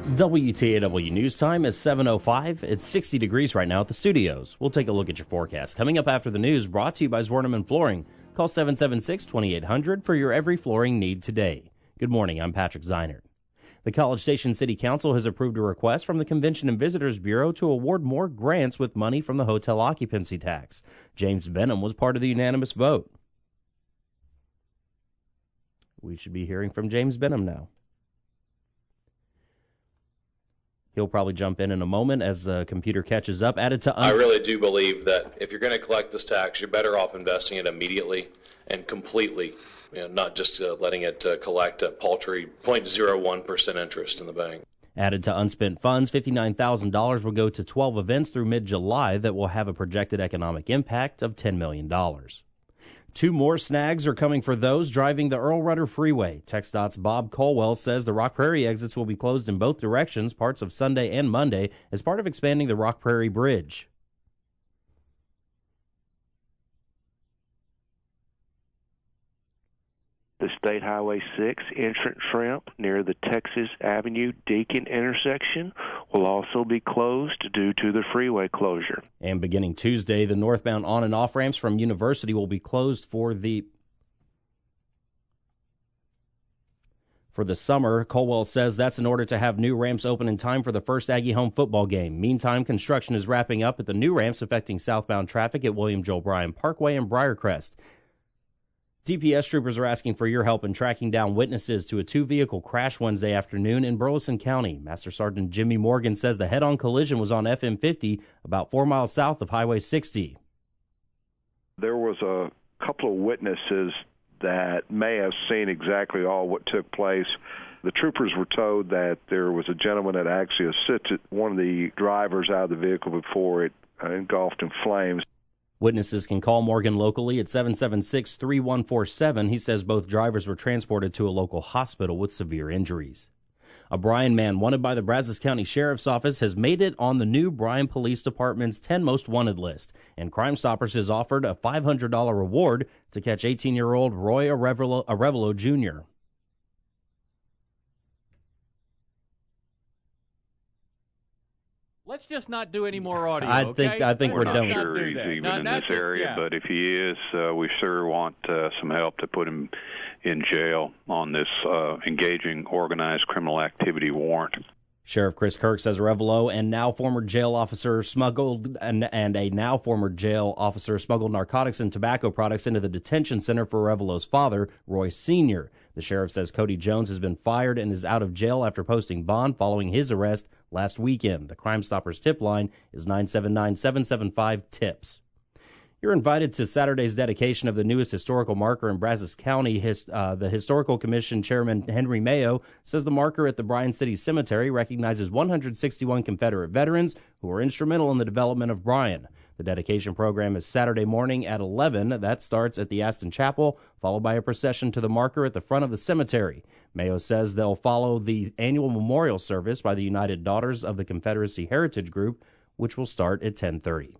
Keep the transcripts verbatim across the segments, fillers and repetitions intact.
W T A W News Time is seven oh five. It's sixty degrees right now at the studios. We'll take a look at your forecast. Coming up after the news, brought to you by Zwerneman Flooring. Call seven seven six, two eight hundred for your every flooring need today. Good morning, I'm Patrick Zeinert. The College Station City Council has approved a request from the Convention and Visitors Bureau to award more grants with money from the hotel occupancy tax. James Benham was part of the unanimous vote. We should be hearing from James Benham now. He'll probably jump in in a moment as the computer catches up. Added to uns- I really do believe that if you're going to collect this tax, you're better off investing it immediately and completely, you know, not just uh, letting it uh, collect a paltry zero point zero one percent interest in the bank. Added to unspent funds, fifty-nine thousand dollars will go to twelve events through mid-July that will have a projected economic impact of ten million dollars. Two more snags are coming for those driving the Earl Rudder Freeway. TxDOT's Bob Colwell says the Rock Prairie exits will be closed in both directions parts of Sunday and Monday as part of expanding the Rock Prairie Bridge. The State Highway six entrance ramp near the Texas Avenue-Deacon intersection will also be closed due to the freeway closure. And beginning Tuesday, the northbound on- and off-ramps from University will be closed for the for the summer. Colwell says that's in order to have new ramps open in time for the first Aggie home football game. Meantime, construction is wrapping up at the new ramps affecting southbound traffic at William Joel Bryan Parkway and Briarcrest. D P S troopers are asking for your help in tracking down witnesses to a two-vehicle crash Wednesday afternoon in Burleson County. Master Sergeant Jimmy Morgan says the head-on collision was on F M fifty, about four miles south of Highway sixty. There was a couple of witnesses that may have seen exactly all what took place. The troopers were told that there was a gentleman that actually assisted one of the drivers out of the vehicle before it engulfed in flames. Witnesses can call Morgan locally at seven seven six, three one four seven. He says both drivers were transported to a local hospital with severe injuries. A Bryan man wanted by the Brazos County Sheriff's Office has made it on the new Bryan Police Department's ten Most Wanted list, and Crime Stoppers has offered a five hundred dollars reward to catch eighteen-year-old Roy Arevalo, Arevalo Junior Let's just not do any more audio. I okay? think I think Let's we're not done. not Sure do he's that. even No, in that's this it, area, yeah. but if he is, uh, we sure want uh, some help to put him in jail on this uh, engaging organized criminal activity warrant. Sheriff Chris Kirk says Arevalo and now former jail officer smuggled and, and a now former jail officer smuggled narcotics and tobacco products into the detention center for Arevalo's father, Roy Senior The sheriff says Cody Jones has been fired and is out of jail after posting bond following his arrest last weekend. The Crime Stoppers tip line is nine seven nine, seven seven five, TIPS. You're invited to Saturday's dedication of the newest historical marker in Brazos County. His, uh, the Historical Commission Chairman Henry Mayo says the marker at the Bryan City Cemetery recognizes one hundred sixty-one Confederate veterans who were instrumental in the development of Bryan. The dedication program is Saturday morning at eleven. That starts at the Aston Chapel, followed by a procession to the marker at the front of the cemetery. Mayo says they'll follow the annual memorial service by the United Daughters of the Confederacy Heritage Group, which will start at ten thirty.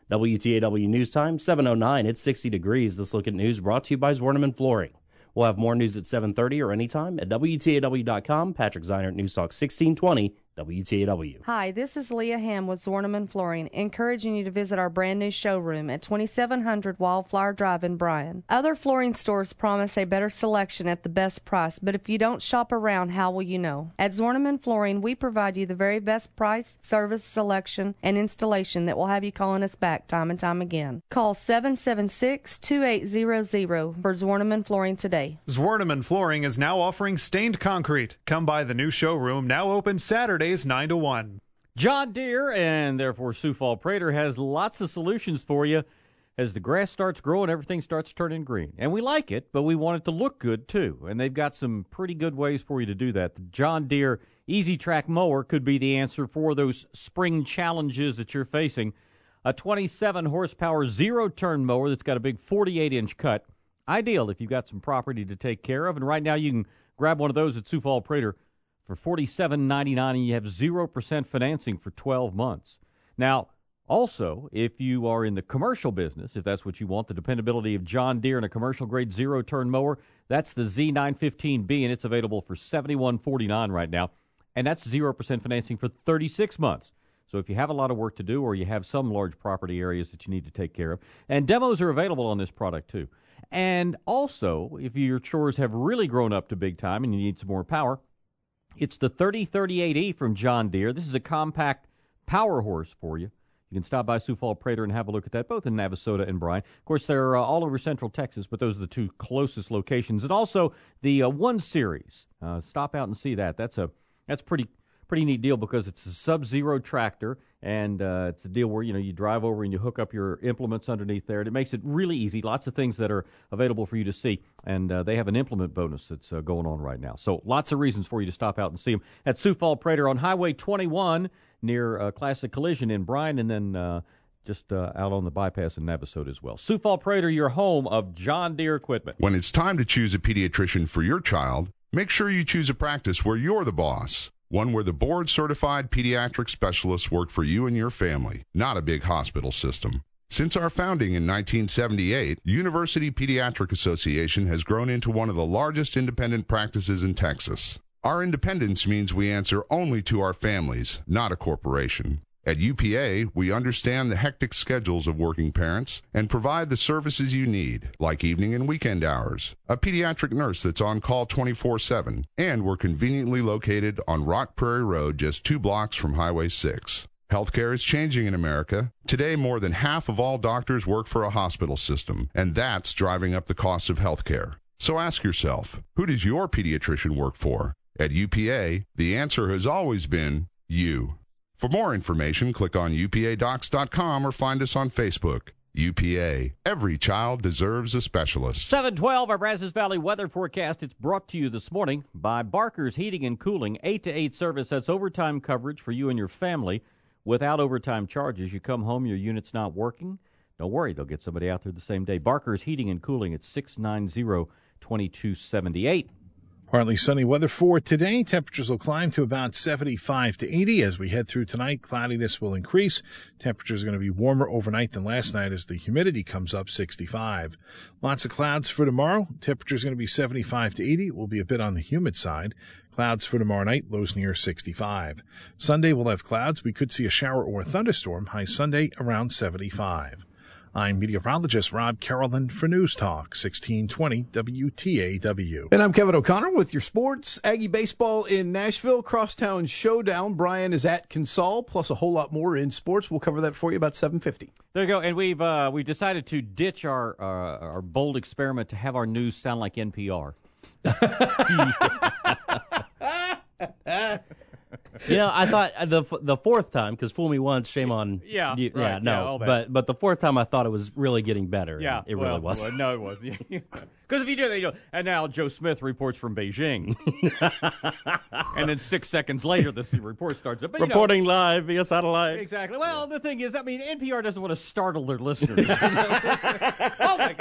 W T A W News Time, seven oh nine. It's sixty degrees. This Look at News brought to you by Zwerneman Flooring. We'll have more news at seven thirty or anytime at W T A W dot com. Patrick Zeinert, News Talk sixteen twenty, W T A W. Hi, this is Leah Ham with Zwerneman Flooring, encouraging you to visit our brand new showroom at twenty-seven hundred Wildflower Drive in Bryan. Other flooring stores promise a better selection at the best price, but if you don't shop around, how will you know? At Zwerneman Flooring, we provide you the very best price, service, selection, and installation that will have you calling us back time and time again. Call seven seven six, two eight zero zero for Zwerneman Flooring today. Zwerneman Flooring is now offering stained concrete. Come by the new showroom, now open Saturdays nine to one. John Deere, and therefore Sioux Fall Prater, has lots of solutions for you as the grass starts growing, everything starts turning green. And we like it, but we want it to look good, too. And they've got some pretty good ways for you to do that. The John Deere Easy Track Mower could be the answer for those spring challenges that you're facing. A twenty-seven horsepower zero-turn mower that's got a big forty-eight inch cut. Ideal if you've got some property to take care of. And right now you can grab one of those at Sioux Fall Prater for forty-seven ninety-nine, and you have zero percent financing for twelve months. Now, also, if you are in the commercial business, if that's what you want, the dependability of John Deere and a commercial-grade zero-turn mower, that's the Z nine fifteen B, and it's available for seventy-one forty-nine right now. and that's zero percent financing for thirty-six months. So if you have a lot of work to do or you have some large property areas that you need to take care of, and demos are available on this product too. And also, if your chores have really grown up to big time and you need some more power, it's the thirty thirty-eight E from John Deere. This is a compact power horse for you. You can stop by Sioux Falls Prater and have a look at that, both in Navasota and Bryan. Of course, they're uh, all over Central Texas, but those are the two closest locations. And also the uh, one Series. Uh, stop out and see that. That's a that's pretty pretty neat deal because it's a Sub-Zero tractor, and uh, it's a deal where you know you drive over and you hook up your implements underneath there. And it makes it really easy. Lots of things that are available for you to see, and uh, they have an implement bonus that's uh, going on right now. So lots of reasons for you to stop out and see them at Sioux Falls Prater on Highway twenty-one. Near uh, Classic Collision in Bryan, and then uh, just uh, out on the bypass in Navasota as well. Sioux Falls Prater, your home of John Deere equipment. When it's time to choose a pediatrician for your child, make sure you choose a practice where you're the boss. One where the board-certified pediatric specialists work for you and your family, not a big hospital system. Since our founding in nineteen seventy-eight, University Pediatric Association has grown into one of the largest independent practices in Texas. Our independence means we answer only to our families, not a corporation. At U P A, we understand the hectic schedules of working parents and provide the services you need, like evening and weekend hours, a pediatric nurse that's on call twenty-four seven, and we're conveniently located on Rock Prairie Road, just two blocks from Highway six. Healthcare is changing in America. Today, more than half of all doctors work for a hospital system, and that's driving up the cost of healthcare. So ask yourself, who does your pediatrician work for? At U P A, the answer has always been you. For more information, click on U P A docs dot com or find us on Facebook. U P A. Every child deserves a specialist. seven twelve, our Brazos Valley weather forecast. It's brought to you this morning by Barker's Heating and Cooling. eight to eight service. That's overtime coverage for you and your family without overtime charges. You come home, your unit's not working. Don't worry, they'll get somebody out there the same day. Barker's Heating and Cooling at six nine zero, two two seven eight. Partly sunny weather for today. Temperatures will climb to about seventy-five to eighty. As we head through tonight, cloudiness will increase. Temperatures are going to be warmer overnight than last night as the humidity comes up sixty-five. Lots of clouds for tomorrow. Temperatures going to be seventy-five to eighty. It will be a bit on the humid side. Clouds for tomorrow night, lows near sixty-five. Sunday we'll have clouds. We could see a shower or a thunderstorm. High Sunday around seventy-five. I'm meteorologist Rob Carolyn for News Talk, sixteen twenty W T A W. And I'm Kevin O'Connor with your sports. Aggie baseball in Nashville, Crosstown Showdown. Brian is at Consol, plus a whole lot more in sports. We'll cover that for you about seven fifty. There you go. And we've uh, we've decided to ditch our uh, our bold experiment to have our news sound like N P R. You know, I thought the the fourth time, because fool me once, shame on yeah, you. Right, yeah, no, yeah, but but the fourth time I thought it was really getting better. Yeah, it well, really wasn't. Well, no, it wasn't. Because if you do that, you know, and now Joe Smith reports from Beijing, and then six seconds later, this report starts. But, Reporting know, live via satellite. Exactly. Well, the thing is, I mean, N P R doesn't want to startle their listeners. Oh my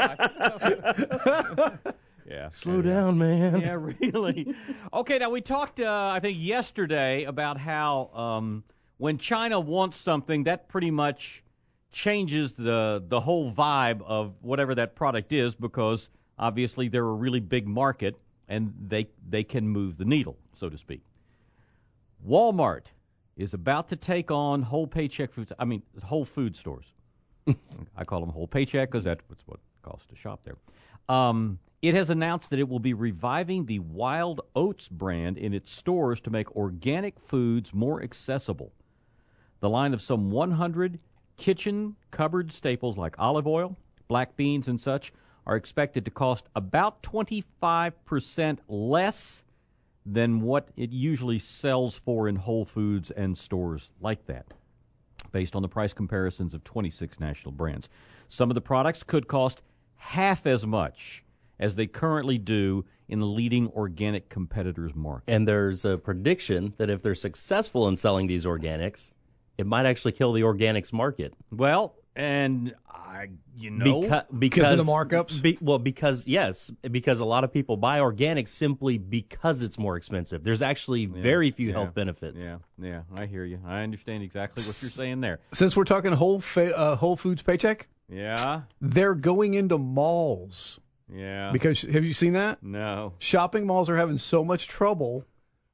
God. Yeah. Slow down, man. Yeah, really. Okay, now we talked, uh, I think, yesterday about how um, when China wants something, that pretty much changes the the whole vibe of whatever that product is, because obviously they're a really big market and they they can move the needle, so to speak. Walmart is about to take on Whole Paycheck Foods. I mean, Whole Food stores. I call them Whole Paycheck because that's what it costs to shop there. Um, it has announced that it will be reviving the Wild Oats brand in its stores to make organic foods more accessible. The line of some one hundred kitchen cupboard staples like olive oil, black beans, and such are expected to cost about twenty-five percent less than what it usually sells for in Whole Foods and stores like that, based on the price comparisons of twenty-six national brands. Some of the products could cost half as much as they currently do in the leading organic competitors' market. And there's a prediction that if they're successful in selling these organics, it might actually kill the organics market. Well, and I, you know, Beca- because, because of the markups? Be, well, because, yes, because a lot of people buy organics simply because it's more expensive. There's actually yeah, very few yeah, health benefits. Yeah, yeah, I hear you. I understand exactly what you're saying there. Since we're talking Whole, fa- uh, Whole Foods Paycheck, yeah, they're going into malls. Yeah. Because, have you seen that? No. Shopping malls are having so much trouble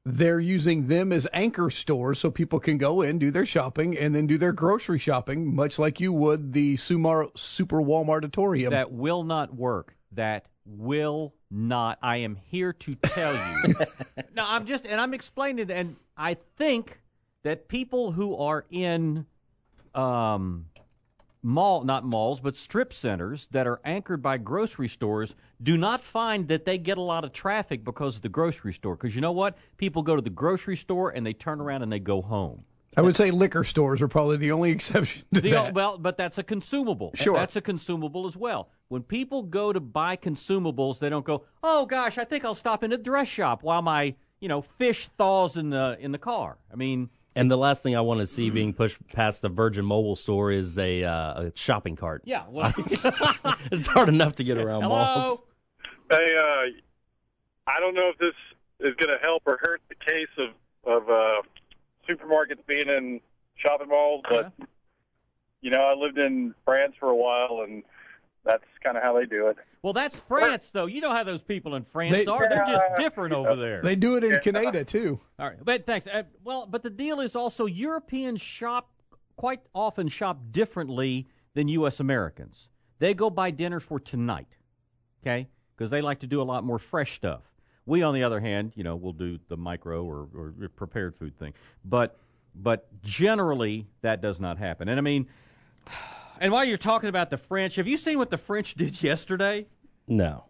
they're using them as anchor stores so people can go in, do their shopping, and then do their grocery shopping, much like you would the Sumar, Super Walmartatorium. That will not work. That will not. I am here to tell you. No, I'm just, and I'm explaining, and I think that people who are in um, mall, not malls, but strip centers that are anchored by grocery stores do not find that they get a lot of traffic because of the grocery store. Because you know what? People go to the grocery store and they turn around and they go home. I would say liquor stores are probably the only exception to the, that. Well, but that's a consumable. Sure. That's a consumable as well. When people go to buy consumables, they don't go, oh, gosh, I think I'll stop in a dress shop while my, you know, fish thaws in the in the car. I mean... And the last thing I want to see being pushed past the Virgin Mobile store is a, uh, a shopping cart. Yeah. Well, it's hard enough to get around Hello? malls. Hey, uh, I don't know if this is going to help or hurt the case of, of uh, supermarkets being in shopping malls, but, uh-huh. you know, I lived in France for a while, and that's kind of how they do it. Well, that's France, though. You know how those people in France They- are. They're just Yeah. different over there. They do it in Canada, too. All right, but thanks. Uh, well, but the deal is also Europeans shop quite often shop differently than U S Americans. They go buy dinners for tonight, okay, because they like to do a lot more fresh stuff. We, on the other hand, you know, we'll do the micro or, or prepared food thing. But but generally, that does not happen. And I mean, and while you're talking about the French, have you seen what the French did yesterday? No.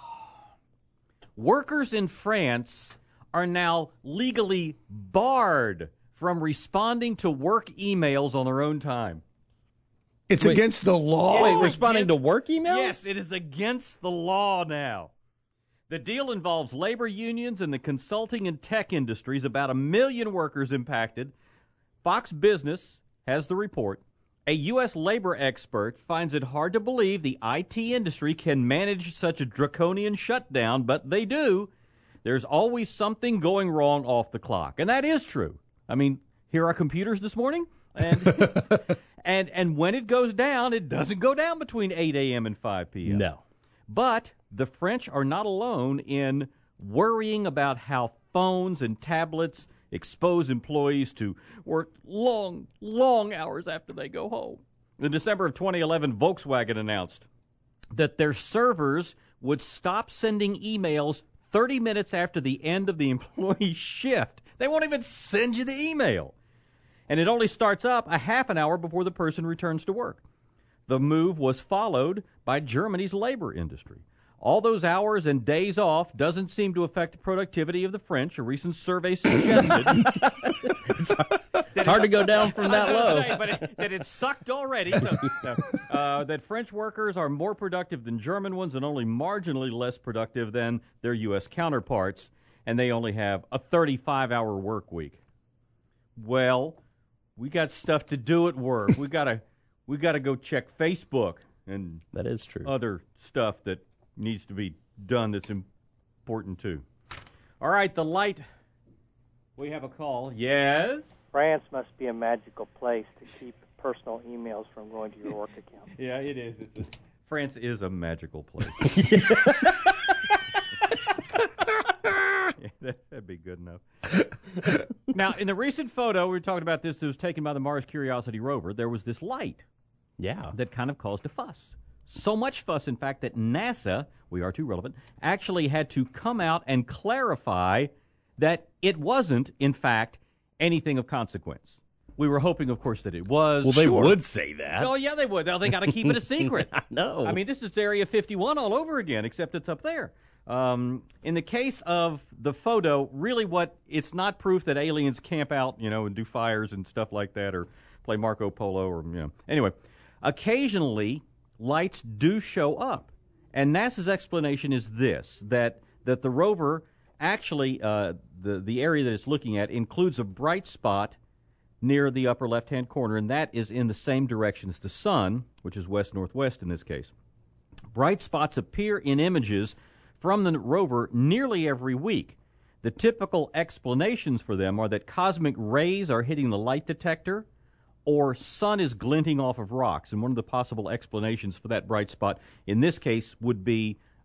Workers in France are now legally barred from responding to work emails on their own time. It's Wait. against the law. Wait, responding to work emails? Yes, it is against the law now. The deal involves labor unions and the consulting and tech industries, about a million workers impacted. Fox Business has the report. A U S labor expert finds it hard to believe the I T industry can manage such a draconian shutdown, but they do. There's always something going wrong off the clock, and that is true. I mean, here are computers this morning, and and and when it goes down, it doesn't go down between eight a.m. and five p.m. No. But the French are not alone in worrying about how phones and tablets expose employees to work long, long hours after they go home. In December of twenty eleven, Volkswagen announced that their servers would stop sending emails thirty minutes after the end of the employee's shift. They won't even send you the email. And it only starts up a half an hour before the person returns to work. The move was followed by Germany's labor industry. All those hours and days off doesn't seem to affect the productivity of the French. A recent survey suggested it's, it's hard to go down from that low. Say, but it, that it sucked already. So, uh, that French workers are more productive than German ones and only marginally less productive than their U S counterparts, and they only have a thirty-five hour work week. Well, we got stuff to do at work. We gotta we gotta go check Facebook and that is true. Other stuff that needs to be done that's important too. All right, the light. We have a call. Yes? France must be a magical place to keep personal emails from going to your work account. Yeah, it is. It's a, France is a magical place. Yeah, that, that'd be good enough. Now, in the recent photo, we were talking about this that was taken by the Mars Curiosity rover, there was this light. Yeah. That kind of caused a fuss. So much fuss, in fact, that NASA, we are too relevant, actually had to come out and clarify that it wasn't, in fact, anything of consequence. We were hoping, of course, that it was. Well, they Sure. would say that. Oh, yeah, they would. Now, they got to keep it a secret. I know. I mean, this is Area fifty-one all over again, except it's up there. Um, in the case of the photo, really what, it's not proof that aliens camp out, you know, and do fires and stuff like that, or play Marco Polo, or, you know. Anyway, occasionally, lights do show up. And NASA's explanation is this, that that the rover actually, uh, the, the area that it's looking at includes a bright spot near the upper left-hand corner, and that is in the same direction as the sun, which is west-northwest in this case. Bright spots appear in images from the rover nearly every week. The typical explanations for them are that cosmic rays are hitting the light detector, or sun is glinting off of rocks. And one of the possible explanations for that bright spot in this case would be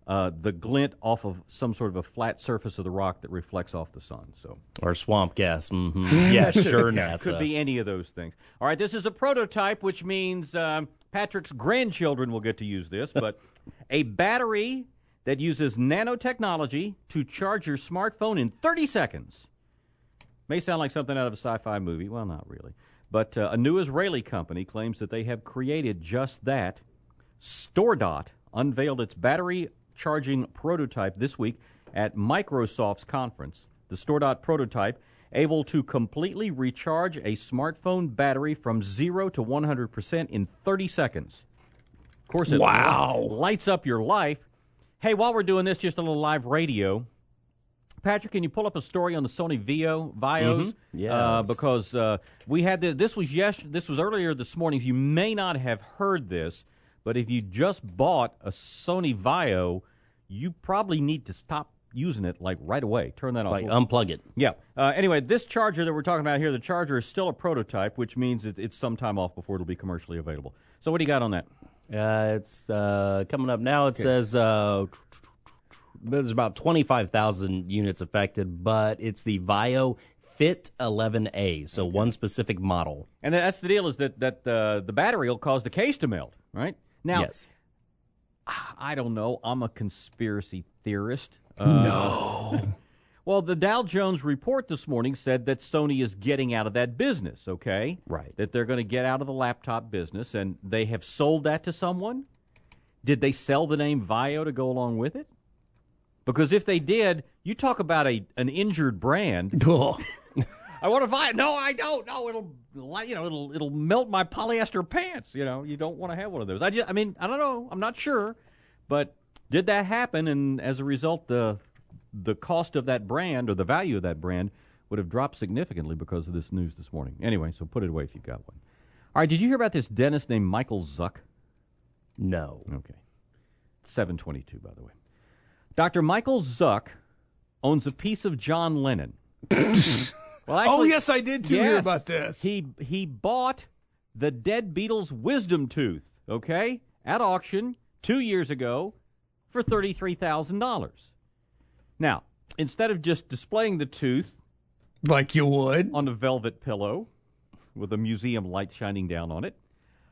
uh, the glint off of some sort of a flat surface of the rock that reflects off the sun. So, or swamp gas. Mm-hmm. Yeah, sure, NASA. Could be any of those things. All right, this is a prototype, which means um, Patrick's grandchildren will get to use this, but a battery that uses nanotechnology to charge your smartphone in thirty seconds. May sound like something out of a sci-fi movie. Well, not really. But uh, a new Israeli company claims that they have created just that. StoreDot unveiled its battery charging prototype this week at Microsoft's conference. The StoreDot prototype, able to completely recharge a smartphone battery from zero to one hundred percent in thirty seconds. Of course, it wow. li- lights up your life. Hey, while we're doing this, just a little live radio. Patrick, can you pull up a story on the Sony Vio, Vios? Mm-hmm. Yeah, uh, because uh, we had the, this was yes, this was earlier this morning. You may not have heard this, but if you just bought a Sony Vio, you probably need to stop using it like right away. Turn that off. Like unplug it. Yeah. Uh, anyway, this charger that we're talking about here, the charger is still a prototype, which means it, it's some time off before it'll be commercially available. So what do you got on that? Uh, it's uh, coming up now. It okay. says uh, there's about twenty-five thousand units affected, but it's the Vio Fit eleven A, so okay. one specific model. And that's the deal, is that, that uh, the battery will cause the case to melt, right? Now, yes. I don't know. I'm a conspiracy theorist. Uh, no. Well, the Dow Jones report this morning said that Sony is getting out of that business, okay? Right. That they're going to get out of the laptop business, and they have sold that to someone? Did they sell the name Vio to go along with it? Because if they did, you talk about a an injured brand. I want to Vio. No, I don't. No, it'll you know it'll it'll melt my polyester pants. You know, you don't want to have one of those. I just, I mean, I don't know. I'm not sure, but did that happen? And as a result, the the cost of that brand, or the value of that brand, would have dropped significantly because of this news this morning. Anyway, so put it away if you've got one. All right, did you hear about this dentist named Michael Zuck? No. Okay. seven twenty-two, by the way. Doctor Michael Zuck owns a piece of John Lennon. Well, actually, oh, yes, I did, too, yes, hear about this. He, he bought the dead Beatles' wisdom tooth, okay, at auction two years ago for thirty-three thousand dollars. Now, instead of just displaying the tooth like you would on a velvet pillow with a museum light shining down on it,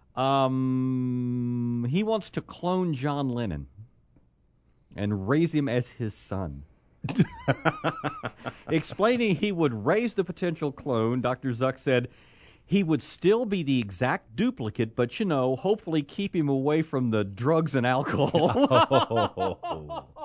um, he wants to clone John Lennon and raise him as his son. Explaining he would raise the potential clone, Doctor Zuck said he would still be the exact duplicate, but, you know, hopefully keep him away from the drugs and alcohol.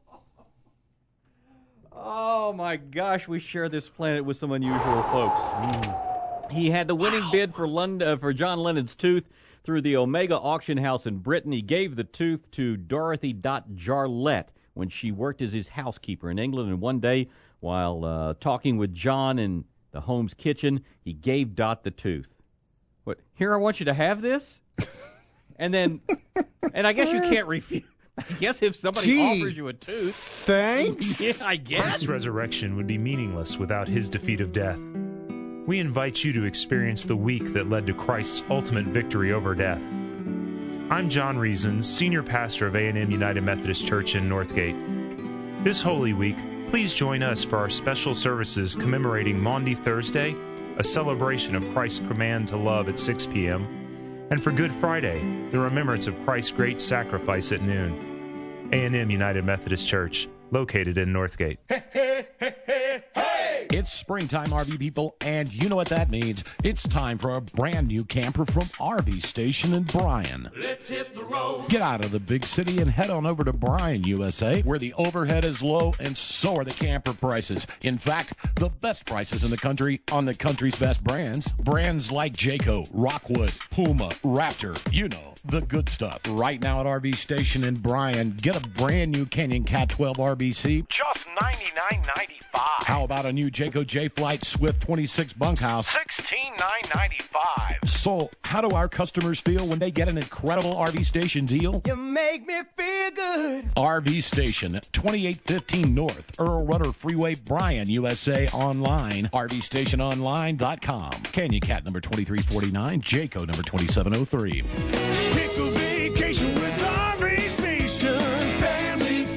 Oh, my gosh, we share this planet with some unusual folks. Mm. He had the winning wow. bid for London, uh, for John Lennon's tooth through the Omega auction house in Britain. He gave the tooth to Dorothy Dot Jarlett when she worked as his housekeeper in England. And one day, while uh, talking with John in the home's kitchen, he gave Dot the tooth. What? Here, I want you to have this? And then, and I guess you can't refuse. I guess if somebody Gee, offers you a tooth. Thanks. Yeah, I guess. Christ's resurrection would be meaningless without his defeat of death. We invite you to experience the week that led to Christ's ultimate victory over death. I'm John Reasons, Senior Pastor of A and M United Methodist Church in Northgate. This Holy Week, please join us for our special services commemorating Maundy Thursday, a celebration of Christ's command to love at six p.m., and for Good Friday, the remembrance of Christ's great sacrifice at noon. A and M United Methodist Church, located in Northgate. Hey, hey, hey, hey, hey! It's springtime, R V people, and you know what that means. It's time for a brand new camper from R V Station in Bryan. Let's hit the road. Get out of the big city and head on over to Bryan, U S A, where the overhead is low and so are the camper prices. In fact, the best prices in the country on the country's best brands. Brands like Jayco, Rockwood, Puma, Raptor, you know, the good stuff. Right now at R V Station in Bryan, get a brand new Canyon Cat twelve R V C. Just ninety-nine ninety-five. How about a new Jayco J-Flight Swift twenty-six bunkhouse? sixteen nine ninety-five. So, how do our customers feel when they get an incredible R V Station deal? You make me feel good. R V Station, twenty-eight fifteen North, Earl Rudder Freeway, Bryan, U S A. Online, R V station online dot com. Canyon Cat number twenty-three forty-nine, Jayco number twenty-seven oh three. Take a vacation with R V Station. Family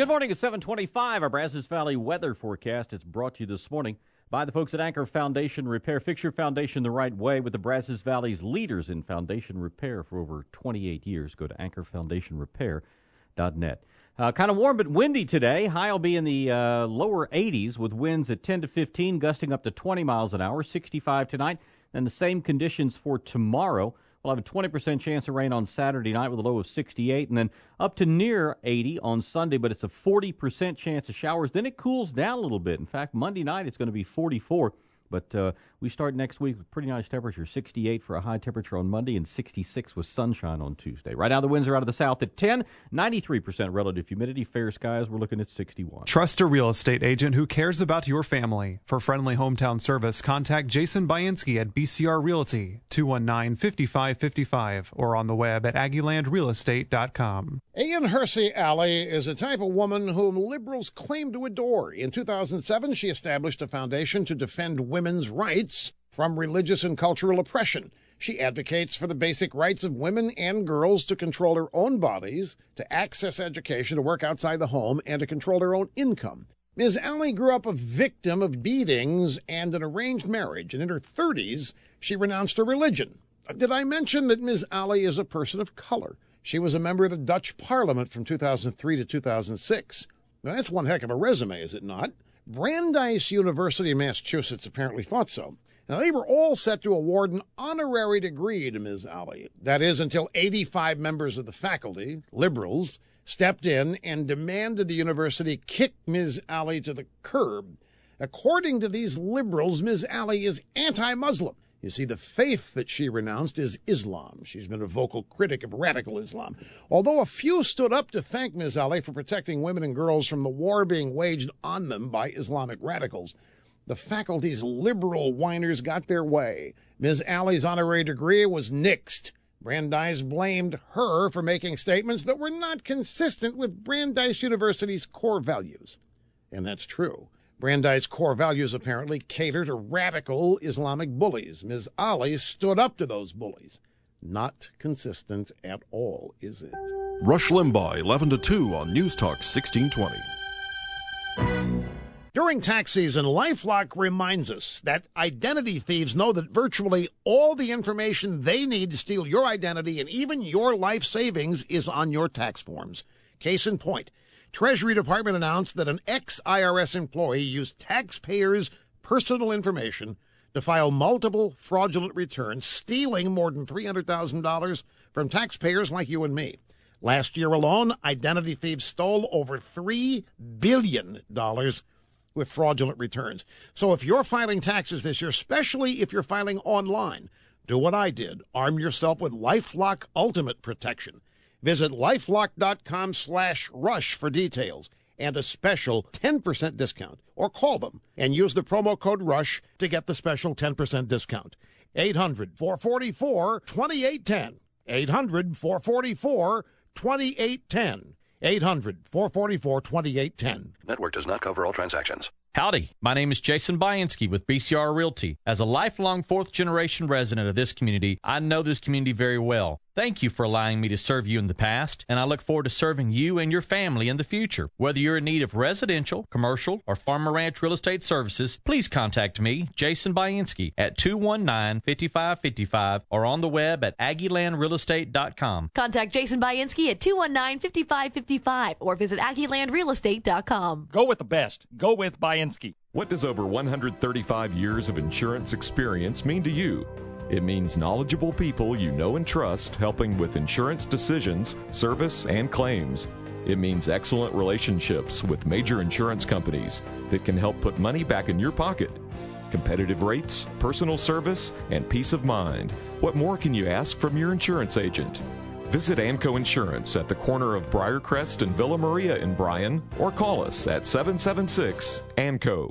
Good morning at seven twenty-five. Our Brazos Valley weather forecast. It's brought to you this morning by the folks at Anchor Foundation Repair. Fix your foundation the right way with the Brazos Valley's leaders in foundation repair for over twenty-eight years. Go to anchor foundation repair dot net. Uh, kind of warm but windy today. High will be in the uh, lower eighties with winds at ten to fifteen, gusting up to twenty miles an hour, sixty-five tonight. And the same conditions for tomorrow. We'll have a twenty percent chance of rain on Saturday night with a low of sixty-eight, and then up to near eighty on Sunday, but it's a forty percent chance of showers. Then it cools down a little bit. In fact, Monday night it's going to be forty-four, but uh, we start next week with pretty nice temperature, sixty-eight for a high temperature on Monday and sixty-six with sunshine on Tuesday. Right now the winds are out of the south at ten, ninety-three percent relative humidity, fair skies, we're looking at sixty-one. Trust a real estate agent who cares about your family. For friendly hometown service, contact Jason Bainski at B C R Realty, two one nine, five five five five, or on the web at aggie land real estate dot com. Ian Hersey Alley is a type of woman whom liberals claim to adore. In two thousand seven, she established a foundation to defend women's rights from religious and cultural oppression. She advocates for the basic rights of women and girls to control their own bodies, to access education, to work outside the home, and to control their own income. Miz Alley grew up a victim of beatings and an arranged marriage, and in her thirties, she renounced her religion. Did I mention that Miz Alley is a person of color? She was a member of the Dutch Parliament from two thousand three to two thousand six. Now, that's one heck of a resume, is it not? Brandeis University in Massachusetts apparently thought so. Now, they were all set to award an honorary degree to Miz Alley. That is, until eighty-five members of the faculty, liberals, stepped in and demanded the university kick Miz Alley to the curb. According to these liberals, Miz Alley is anti-Muslim. You see, the faith that she renounced is Islam. She's been a vocal critic of radical Islam. Although a few stood up to thank Miz Alley for protecting women and girls from the war being waged on them by Islamic radicals, the faculty's liberal whiners got their way. Miz Alley's honorary degree was nixed. Brandeis blamed her for making statements that were not consistent with Brandeis University's core values. And that's true. Brandeis' core values apparently cater to radical Islamic bullies. Miz Alley stood up to those bullies. Not consistent at all, is it? Rush Limbaugh, eleven to two on News Talk sixteen twenty. During tax season, LifeLock reminds us that identity thieves know that virtually all the information they need to steal your identity and even your life savings is on your tax forms. Case in point, Treasury Department announced that an ex-I R S employee used taxpayers' personal information to file multiple fraudulent returns, stealing more than three hundred thousand dollars from taxpayers like you and me. Last year alone, identity thieves stole over three billion dollars with fraudulent returns. So if you're filing taxes this year, especially if you're filing online, do what I did. Arm yourself with LifeLock Ultimate Protection. Visit lifelock.com slash rush for details and a special ten percent discount. Or call them and use the promo code RUSH to get the special ten percent discount. eight hundred, four four four, two eight one zero. eight hundred, four four four, two eight one zero. eight hundred, four four four, two eight one zero. Network does not cover all transactions. Howdy, my name is Jason Bainski with B C R Realty. As a lifelong fourth-generation resident of this community, I know this community very well. Thank you for allowing me to serve you in the past, and I look forward to serving you and your family in the future. Whether you're in need of residential, commercial, or farm and ranch real estate services, please contact me, Jason Bainski, at two one nine, five five five five or on the web at aggie land real estate dot com. Contact Jason Bainski at two one nine, five five five five or visit aggie land real estate dot com. Go with the best. Go with Bainski. What does over one hundred thirty-five years of insurance experience mean to you? It means knowledgeable people you know and trust helping with insurance decisions, service, and claims. It means excellent relationships with major insurance companies that can help put money back in your pocket. Competitive rates, personal service, and peace of mind. What more can you ask from your insurance agent? Visit Amco Insurance at the corner of Briarcrest and Villa Maria in Bryan or call us at seven seven six A M C O.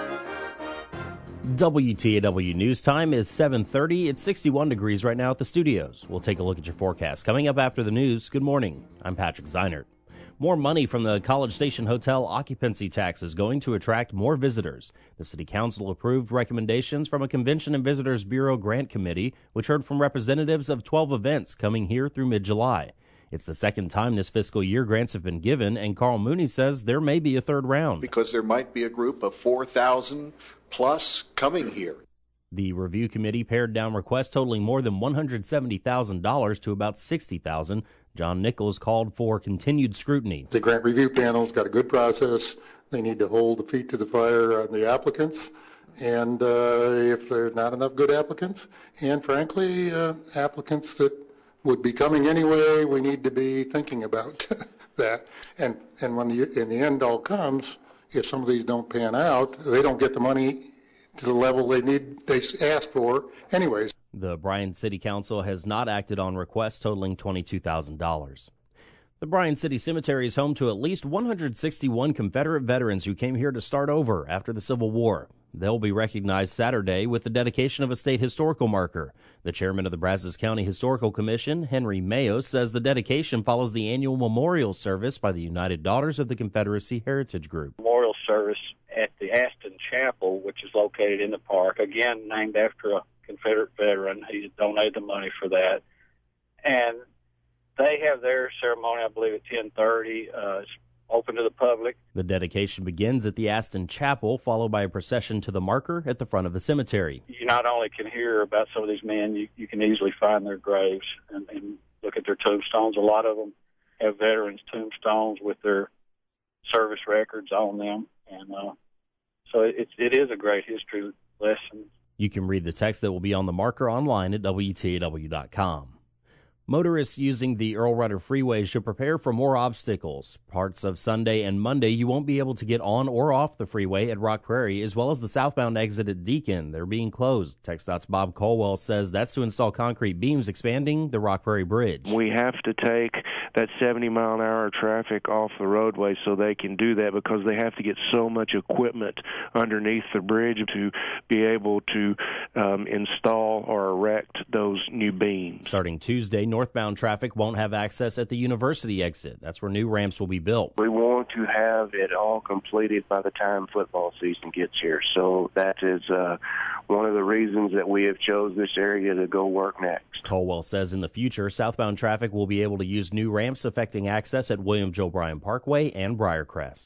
W T A W News Time is seven thirty. It's sixty-one degrees right now at the studios. We'll take a look at your forecast. Coming up after the news, good morning. I'm Patrick Zeinert. More money from the College Station Hotel occupancy tax is going to attract more visitors. The City Council approved recommendations from a Convention and Visitors Bureau grant committee, which heard from representatives of twelve events coming here through mid-July. It's the second time this fiscal year grants have been given, and Carl Mooney says there may be a third round. Because there might be a group of four thousand plus coming here. The review committee pared down requests totaling more than one hundred seventy thousand dollars to about sixty thousand dollars. John Nichols called for continued scrutiny. The grant review panel's got a good process. They need to hold the feet to the fire on the applicants. And uh, if there's not enough good applicants, and frankly, uh, applicants that would be coming anyway, we need to be thinking about that. And and when the, in the end all comes, if some of these don't pan out, they don't get the money to the level they need, they asked for anyways. The Bryan City Council has not acted on requests totaling twenty-two thousand dollars. The Bryan City Cemetery is home to at least one hundred sixty-one Confederate veterans who came here to start over after the Civil War. They'll be recognized Saturday with the dedication of a state historical marker. The chairman of the Brazos County Historical Commission, Henry Mayo, says the dedication follows the annual memorial service by the United Daughters of the Confederacy Heritage Group. Memorial service at the Aston Chapel, which is located in the park, again named after a Confederate veteran. He donated the money for that. And they have their ceremony, I believe, at ten thirty. Uh, it's open to the public. The dedication begins at the Aston Chapel, followed by a procession to the marker at the front of the cemetery. You not only can hear about some of these men, you, you can easily find their graves and, and look at their tombstones. A lot of them have veterans' tombstones with their service records on them. And uh, so it, it is a great history lesson. You can read the text that will be on the marker online at W T A W dot com. Motorists using the Earl Rudder Freeway should prepare for more obstacles. Parts of Sunday and Monday, you won't be able to get on or off the freeway at Rock Prairie, as well as the southbound exit at Deacon. They're being closed. TxDOT's Bob Colwell says that's to install concrete beams expanding the Rock Prairie Bridge. We have to take that seventy mile an hour traffic off the roadway so they can do that, because they have to get so much equipment underneath the bridge to be able to um, install or erect those new beams. Starting Tuesday, northbound traffic won't have access at the University exit. That's where new ramps will be built. We want to have it all completed by the time football season gets here. So that is uh, one of the reasons that we have chose this area to go work next. Colwell says in the future, southbound traffic will be able to use new ramps affecting access at William Joe Bryan Parkway and Briarcrest.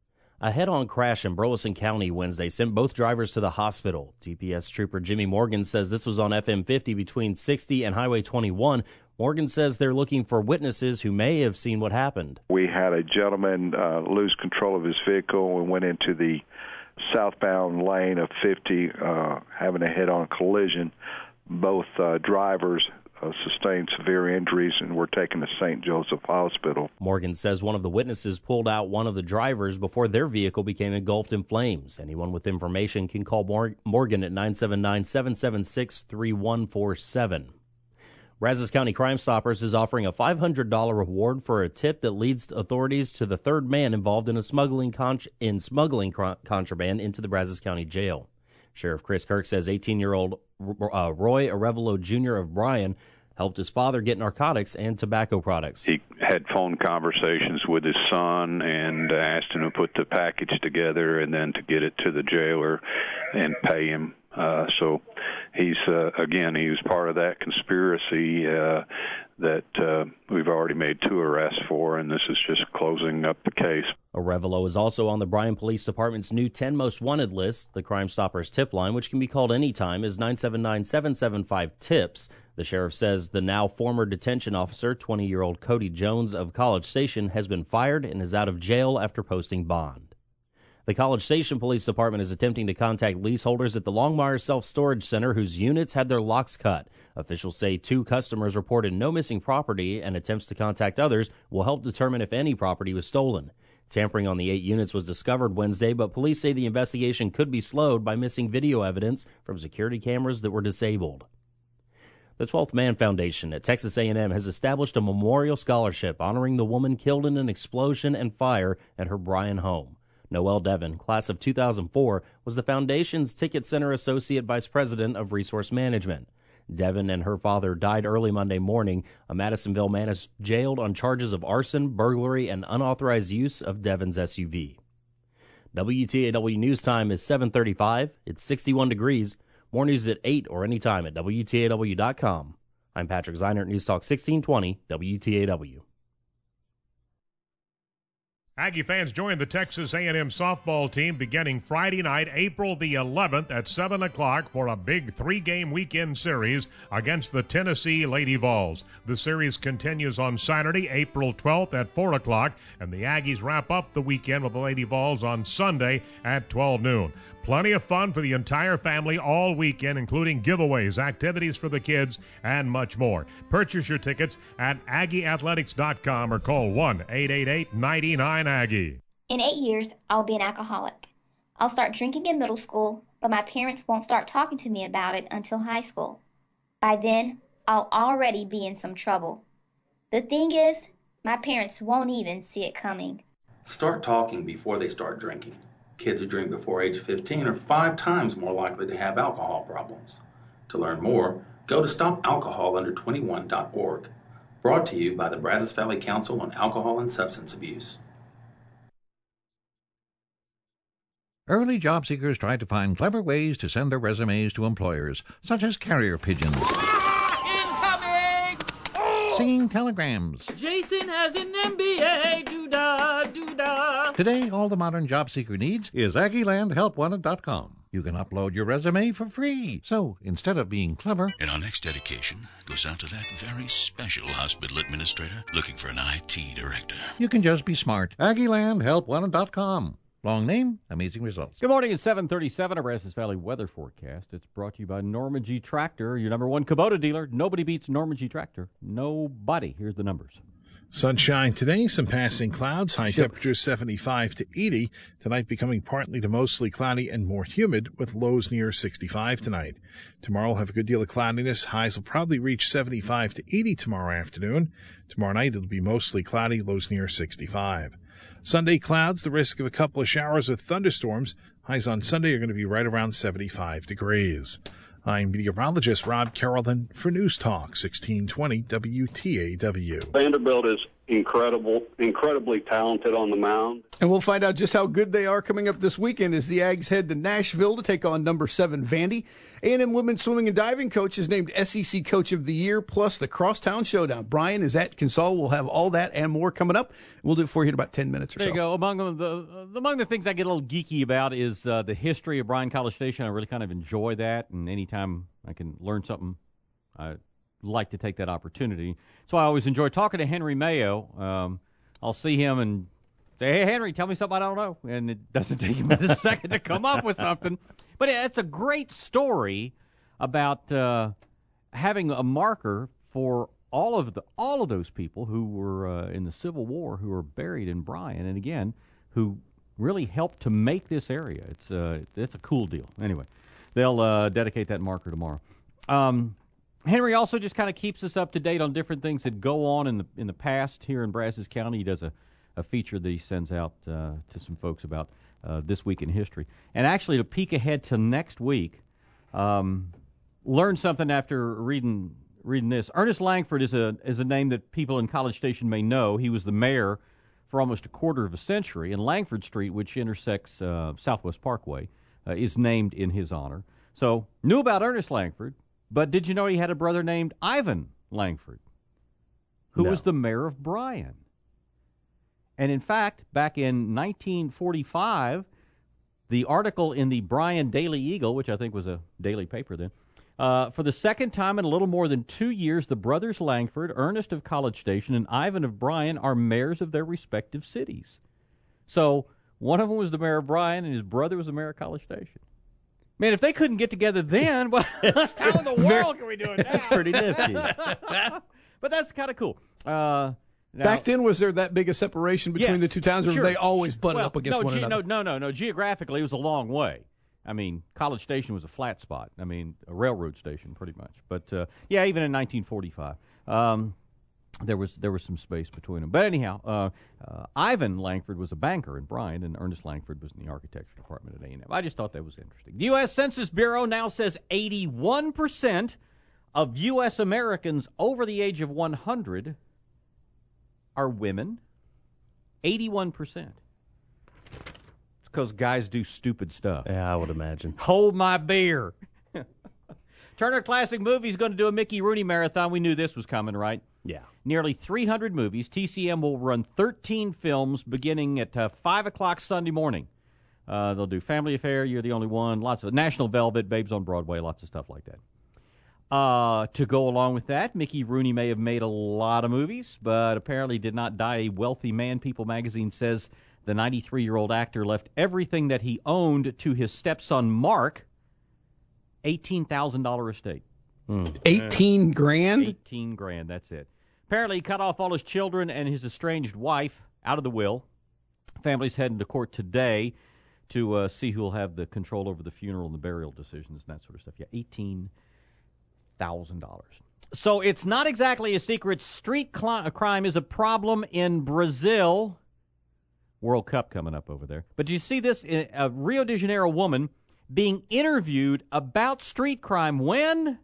A head-on crash in Burleson County Wednesday sent both drivers to the hospital. D P S Trooper Jimmy Morgan says this was on F M fifty between sixty and Highway twenty-one. Morgan says they're looking for witnesses who may have seen what happened. We had a gentleman uh, lose control of his vehicle and went into the southbound lane of fifty, uh, having a head-on collision. Both uh, drivers uh, sustained severe injuries and were taken to Saint Joseph Hospital. Morgan says one of the witnesses pulled out one of the drivers before their vehicle became engulfed in flames. Anyone with information can call Mor- Morgan at nine seven nine, seven seven six, three one four seven. Brazos County Crime Stoppers is offering a five hundred dollars reward for a tip that leads authorities to the third man involved in a smuggling con- in smuggling con- contraband into the Brazos County Jail. Sheriff Chris Kirk says eighteen-year-old uh, Roy Arevalo Junior of Bryan helped his father get narcotics and tobacco products. He had phone conversations with his son and asked him to put the package together and then to get it to the jailer and pay him. Uh, so he's, uh, again, he was part of that conspiracy uh, that uh, we've already made two arrests for, and this is just closing up the case. Arevalo is also on the Bryan Police Department's new ten Most Wanted list. The Crime Stoppers tip line, which can be called anytime, is nine seven nine, seven seven five, TIPS. The sheriff says the now former detention officer, twenty-year-old Cody Jones of College Station, has been fired and is out of jail after posting bond. The College Station Police Department is attempting to contact leaseholders at the Longmire Self-Storage Center whose units had their locks cut. Officials say two customers reported no missing property, and attempts to contact others will help determine if any property was stolen. Tampering on the eight units was discovered Wednesday, but police say the investigation could be slowed by missing video evidence from security cameras that were disabled. The twelfth Man Foundation at Texas A and M has established a memorial scholarship honoring the woman killed in an explosion and fire at her Bryan home. Noelle Devon, class of two thousand four, was the foundation's Ticket Center Associate Vice President of Resource Management. Devon and her father died early Monday morning. A Madisonville man is jailed on charges of arson, burglary, and unauthorized use of Devon's S U V. W T A W News Time is seven thirty-five. It's sixty-one degrees. More news at eight or anytime at W T A W dot com. I'm Patrick Zeinert, News Talk sixteen twenty W T A W. Aggie fans, join the Texas A and M softball team beginning Friday night, April the eleventh at seven o'clock for a big three-game weekend series against the Tennessee Lady Vols. The series continues on Saturday, April twelfth at four o'clock, and the Aggies wrap up the weekend with the Lady Vols on Sunday at twelve noon. Plenty of fun for the entire family all weekend, including giveaways, activities for the kids, and much more. Purchase your tickets at Aggie Athletics dot com or call one eight eight eight, nine nine, Aggie. In eight years, I'll be an alcoholic. I'll start drinking in middle school, but my parents won't start talking to me about it until high school. By then, I'll already be in some trouble. The thing is, my parents won't even see it coming. Start talking before they start drinking. Kids who drink before age fifteen are five times more likely to have alcohol problems. To learn more, go to stop alcohol under twenty-one dot org. Brought to you by the Brazos Valley Council on Alcohol and Substance Abuse. Early job seekers try to find clever ways to send their resumes to employers, such as carrier pigeons, Incoming! singing telegrams. Jason has an M B A. Doo-da, doo-da. Today, all the modern job seeker needs is Aggie Land Help Wanted dot com. You can upload your resume for free. So, instead of being clever... And our next dedication goes out to that very special hospital administrator looking for an I T director. You can just be smart. Aggie Land Help Wanted dot com. Long name, amazing results. Good morning. It's seven thirty-seven, a Brazos Valley weather forecast. It's brought to you by Norman G. Tractor, your number one Kubota dealer. Nobody beats Norman G. Tractor. Nobody. Here's the numbers. Sunshine today, some passing clouds, high temperatures seventy-five to eighty. Tonight becoming partly to mostly cloudy and more humid with lows near sixty-five tonight. Tomorrow will have a good deal of cloudiness. Highs will probably reach seventy-five to eighty tomorrow afternoon. Tomorrow night it'll be mostly cloudy, lows near sixty-five. Sunday clouds, the risk of a couple of showers with thunderstorms. Highs on Sunday are going to be right around seventy-five degrees. I'm meteorologist Rob Carrollton for News Talk sixteen twenty W T A W. Vanderbilt is incredible, incredibly talented on the mound. And we'll find out just how good they are coming up this weekend as the Ags head to Nashville to take on number seven Vandy. A and M women's swimming and diving coach is named S E C Coach of the Year, plus the Crosstown Showdown. Brian is at Consol. We'll have all that and more coming up. We'll do it for you in about ten minutes or there so. There you go. Among the, the among the things I get a little geeky about is uh, the history of Bryan College Station. I really kind of enjoy that, and anytime I can learn something, I like to take that opportunity. So I always enjoy talking to Henry Mayo. Um, I'll see him and say, hey, Henry, tell me something I don't know. And it doesn't take him a second to come up with something. But it's a great story about uh, having a marker for all of the all of those people who were uh, in the Civil War, who were buried in Bryan, and again, who really helped to make this area. It's uh, it's a cool deal. Anyway, they'll uh, dedicate that marker tomorrow. Um, Henry also just kind of keeps us up to date on different things that go on in the in the past here in Brazos County. He does a, a feature that he sends out uh, to some folks about uh, this week in history. And actually, to peek ahead to next week, um, learn something after reading reading this. Ernest Langford is a is a name that people in College Station may know. He was the mayor for almost a quarter of a century, and Langford Street, which intersects uh, Southwest Parkway, uh, is named in his honor. So, knew about Ernest Langford. But did you know he had a brother named Ivan Langford, who no. was the mayor of Bryan? And in fact, back in nineteen forty-five, the article in the Bryan Daily Eagle, which I think was a daily paper then, uh, for the second time in a little more than two years, the brothers Langford, Ernest of College Station and Ivan of Bryan, are mayors of their respective cities. So one of them was the mayor of Bryan, and his brother was the mayor of College Station. Man, if they couldn't get together then, well, how in the world can we do it now? That's pretty nifty. But that's kind of cool. Uh, now, Back then, was there that big a separation between yes, the two towns, or sure. were they always butted well, up against no, one ge- another? No, no, no, no. Geographically, it was a long way. I mean, College Station was a flat spot. I mean, a railroad station, pretty much. But, uh, yeah, even in nineteen forty-five. Um, There was there was some space between them. But anyhow, uh, uh, Ivan Langford was a banker in Bryan, and Ernest Langford was in the architecture department at A and M. I just thought that was interesting. The U S Census Bureau now says eighty-one percent of U S Americans over the age of one hundred are women. eighty-one percent. It's because guys do stupid stuff. Yeah, I would imagine. Hold my beer. Turner Classic Movies going to do a Mickey Rooney marathon. We knew this was coming, right? Yeah. Nearly three hundred movies. T C M will run thirteen films beginning at uh, five o'clock Sunday morning. Uh, they'll do Family Affair, You're the Only One, lots of National Velvet, Babes on Broadway, lots of stuff like that. Uh, to go along with that, Mickey Rooney may have made a lot of movies, but apparently did not die a wealthy man. People magazine says the ninety-three-year-old actor left everything that he owned to his stepson, Mark, eighteen thousand dollars estate. Mm. eighteen grand? eighteen grand, that's it. Apparently he cut off all his children and his estranged wife out of the will. Family's heading to court today to uh, see who will have the control over the funeral and the burial decisions and that sort of stuff. Yeah, eighteen thousand dollars. So it's not exactly a secret. Street cli- crime is a problem in Brazil. World Cup coming up over there. But do you see this? A Rio de Janeiro woman being interviewed about street crime when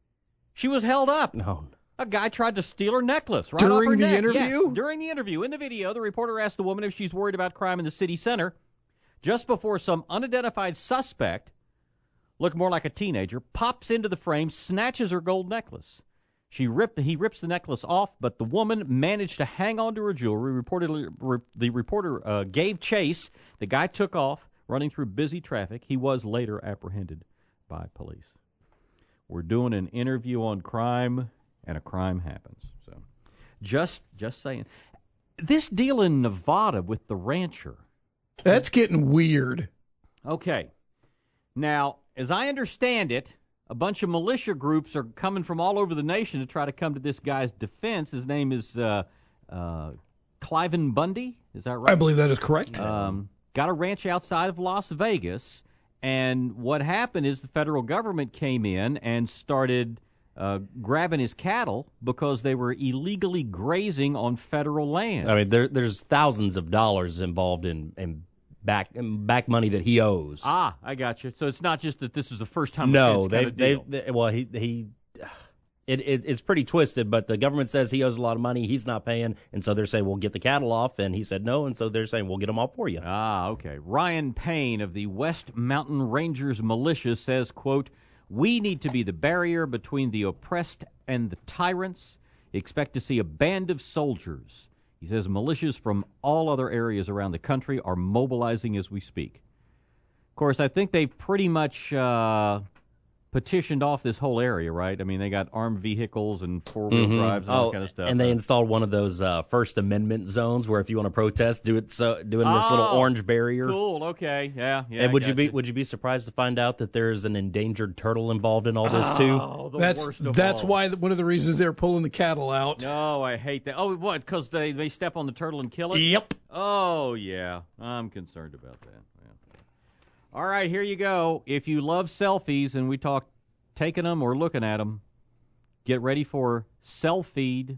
she was held up. No. A guy tried to steal her necklace right During off her the neck. interview? Yes, during the interview. In the video, the reporter asked the woman if she's worried about crime in the city center just before some unidentified suspect, look more like a teenager, pops into the frame, snatches her gold necklace. She ripped, he rips the necklace off, but the woman managed to hang on to her jewelry. Reportedly, re, the reporter uh, gave chase. The guy took off, running through busy traffic. He was later apprehended by police. We're doing an interview on crime, and a crime happens. So, just, just saying. This deal in Nevada with the rancher. That's getting weird. Okay. Now, as I understand it, a bunch of militia groups are coming from all over the nation to try to come to this guy's defense. His name is uh, uh, Cliven Bundy. Is that right? I believe that is correct. Um, got a ranch outside of Las Vegas, and what happened is the federal government came in and started uh, grabbing his cattle because they were illegally grazing on federal land. I mean, there, there's thousands of dollars involved in, in back in back money that he owes. Ah, I got you. So it's not just that this is the first time. No, they they they well he he. It, it it's pretty twisted, but the government says he owes a lot of money. He's not paying, and so they're saying, we'll get the cattle off, and he said no, and so they're saying, we'll get them off for you. Ah, okay. Ryan Payne of the West Mountain Rangers Militia says, quote, "We need to be the barrier between the oppressed and the tyrants. Expect to see a band of soldiers." He says militias from all other areas around the country are mobilizing as we speak. Of course, I think they've pretty much uh, petitioned off this whole area, right? I mean, they got armed vehicles and four-wheel mm-hmm. drives and oh, all kind of stuff. And they installed one of those uh, First Amendment zones where if you want to protest, do it so doing this oh, little orange barrier. Cool. Okay. Yeah. Yeah. And would I you be you. would you be surprised to find out that there's an endangered turtle involved in all this too? Oh, the that's worst of that's all. why one of the reasons they're pulling the cattle out. No, I hate that. Oh, what? Because they, they step on the turtle and kill it? Yep. Oh, yeah. I'm concerned about that. Yeah. All right, here you go. If you love selfies, and we talk taking them or looking at them, get ready for Selfeed.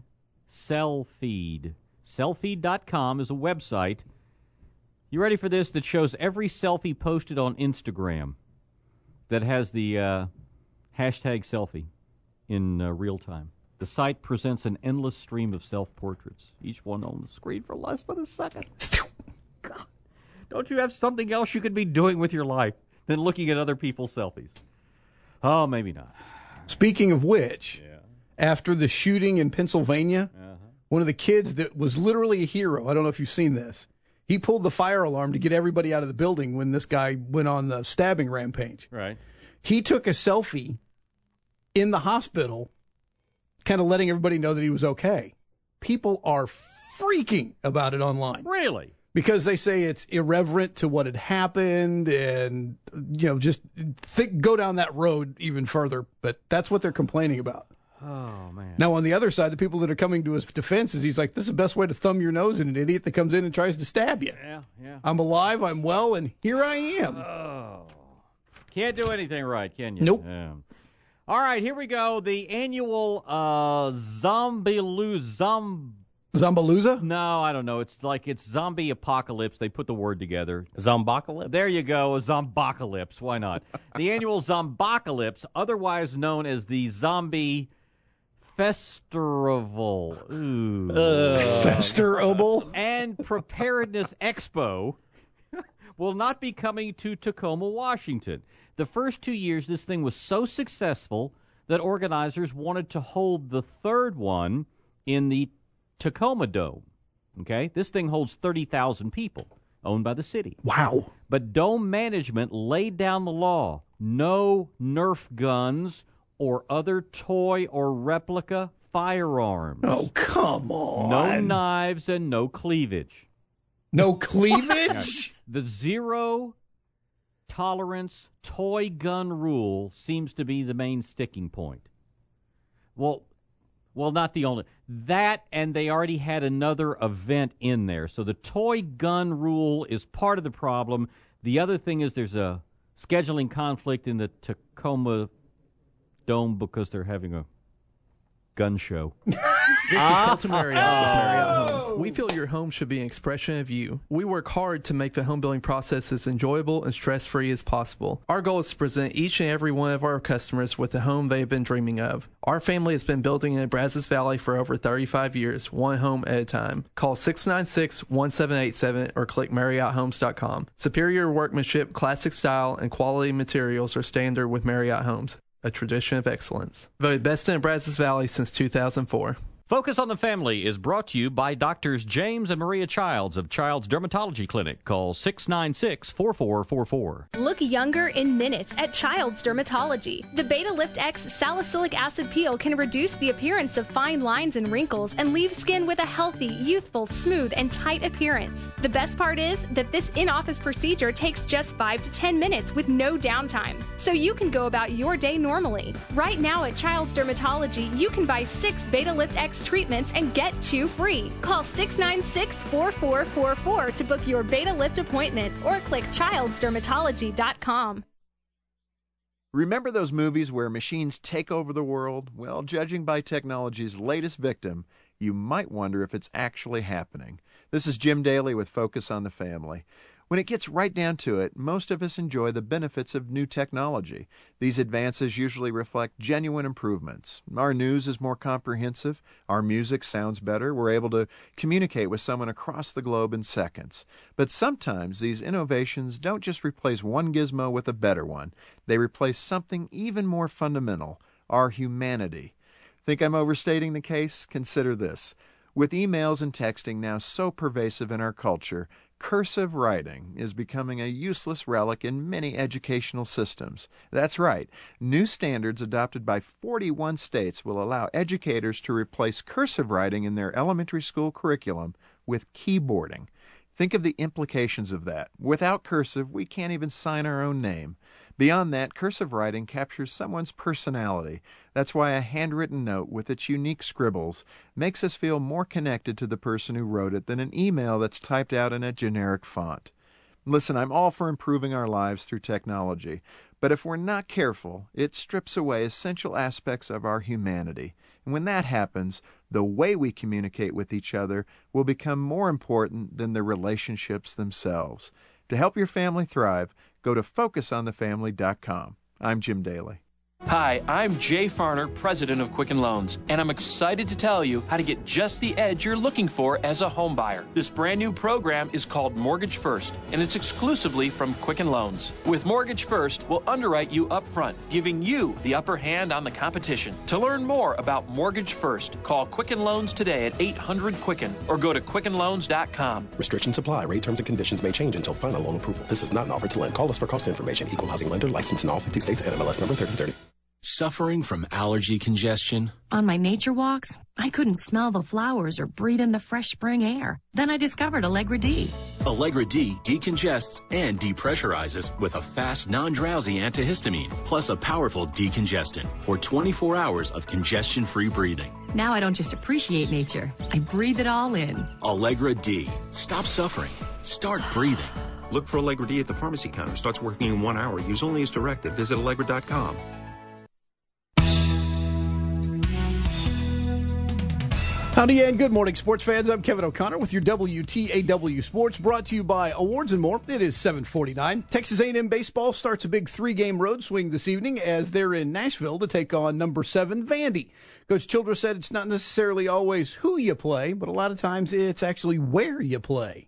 Selfeed. Selfeed dot com is a website. You ready for this? That shows every selfie posted on Instagram that has the uh, hashtag selfie in uh, real time. The site presents an endless stream of self-portraits, each one on the screen for less than a second. God, don't you have something else you could be doing with your life than looking at other people's selfies? Oh, maybe not. Speaking of which, yeah. after the shooting in Pennsylvania, uh-huh. one of the kids that was literally a hero, I don't know if you've seen this, he pulled the fire alarm to get everybody out of the building when this guy went on the stabbing rampage. Right. He took a selfie in the hospital, kind of letting everybody know that he was okay. People are freaking about it online. Really? Because they say it's irreverent to what had happened and, you know, just think, go down that road even further. But that's what they're complaining about. Oh, man. Now, on the other side, the people that are coming to his defense is he's like, this is the best way to thumb your nose at an idiot that comes in and tries to stab you. Yeah, yeah. I'm alive, I'm well, and here I am. Oh. Can't do anything right, can you? Nope. Yeah. All right, here we go. The annual uh, Zombie Zomb. Zombalooza? No, I don't know. It's like it's zombie apocalypse. They put the word together. Zombocalypse? There you go, a zombocalypse. Why not? The annual Zombocalypse, otherwise known as the Zombie Festival. Ooh. Uh, Festival? And Preparedness Expo will not be coming to Tacoma, Washington. The first two years, this thing was so successful that organizers wanted to hold the third one in the Tacoma Dome. Okay? This thing holds thirty thousand people, owned by the city. Wow. But Dome management laid down the law. No Nerf guns or other toy or replica firearms. Oh, come on. No knives and no cleavage. No cleavage? The zero tolerance toy gun rule seems to be the main sticking point. Well, well, not the only. That, and they already had another event in there. So the toy gun rule is part of the problem. The other thing is there's a scheduling conflict in the Tacoma Dome because they're having a gun show. This is Colton Marriott with Marriott Homes. We feel your home should be an expression of you. We work hard to make the home building process as enjoyable and stress-free as possible. Our goal is to present each and every one of our customers with the home they have been dreaming of. Our family has been building in Brazos Valley for over thirty-five years, one home at a time. Call six nine six, one seven eight seven or click Marriott Homes dot com. Superior workmanship, classic style, and quality materials are standard with Marriott Homes, a tradition of excellence. Voted best in Brazos Valley since two thousand four. Focus on the Family is brought to you by Doctors James and Maria Childs of Child's Dermatology Clinic. Call six nine six, four four four four. Look younger in minutes at Child's Dermatology. The Beta Lift X salicylic acid peel can reduce the appearance of fine lines and wrinkles and leave skin with a healthy, youthful, smooth, and tight appearance. The best part is that this in-office procedure takes just five to ten minutes with no downtime, so you can go about your day normally. Right now at Child's Dermatology, you can buy six Beta Lift X treatments and get two free. Call six nine six, four four four four to book your Beta Lift appointment or click childs dermatology dot com. Remember those movies where machines take over the world? Well, judging by technology's latest victim, you might wonder if it's actually happening. This is Jim Daly with Focus on the Family. When it gets right down to it, most of us enjoy the benefits of new technology. These advances usually reflect genuine improvements. Our news is more comprehensive, our music sounds better, we're able to communicate with someone across the globe in seconds. But sometimes these innovations don't just replace one gizmo with a better one. They replace something even more fundamental, our humanity. Think I'm overstating the case? Consider this. With emails and texting now so pervasive in our culture, cursive writing is becoming a useless relic in many educational systems. That's right. New standards adopted by forty-one states will allow educators to replace cursive writing in their elementary school curriculum with keyboarding. Think of the implications of that. Without cursive, we can't even sign our own name. Beyond that, cursive writing captures someone's personality. That's why a handwritten note with its unique scribbles makes us feel more connected to the person who wrote it than an email that's typed out in a generic font. Listen, I'm all for improving our lives through technology, but if we're not careful, it strips away essential aspects of our humanity. And when that happens, the way we communicate with each other will become more important than the relationships themselves. To help your family thrive, go to focus on the family dot com. I'm Jim Daly. Hi, I'm Jay Farner, president of Quicken Loans, and I'm excited to tell you how to get just the edge you're looking for as a home buyer. This brand new program is called Mortgage First, and it's exclusively from Quicken Loans. With Mortgage First, we'll underwrite you up front, giving you the upper hand on the competition. To learn more about Mortgage First, call Quicken Loans today at eight hundred Quicken or go to quicken loans dot com. Restrictions apply. Rate terms and conditions may change until final loan approval. This is not an offer to lend. Call us for cost information. Equal housing lender. Licensed in all fifty states and M L S number thirty thirty. Suffering from allergy congestion? On my nature walks, I couldn't smell the flowers or breathe in the fresh spring air. Then I discovered Allegra D. Allegra D decongests and depressurizes with a fast, non-drowsy antihistamine, plus a powerful decongestant for twenty-four hours of congestion-free breathing. Now I don't just appreciate nature, I breathe it all in. Allegra D. Stop suffering. Start breathing. Look for Allegra D at the pharmacy counter. Starts working in one hour. Use only as directed. Visit allegra dot com. Howdy and good morning, sports fans. I'm Kevin O'Connor with your W T A W Sports, brought to you by Awards and More. It is seven forty-nine. Texas A and M baseball starts a big three-game road swing this evening as they're in Nashville to take on number seven Vandy. Coach Childress said it's not necessarily always who you play, but a lot of times it's actually where you play.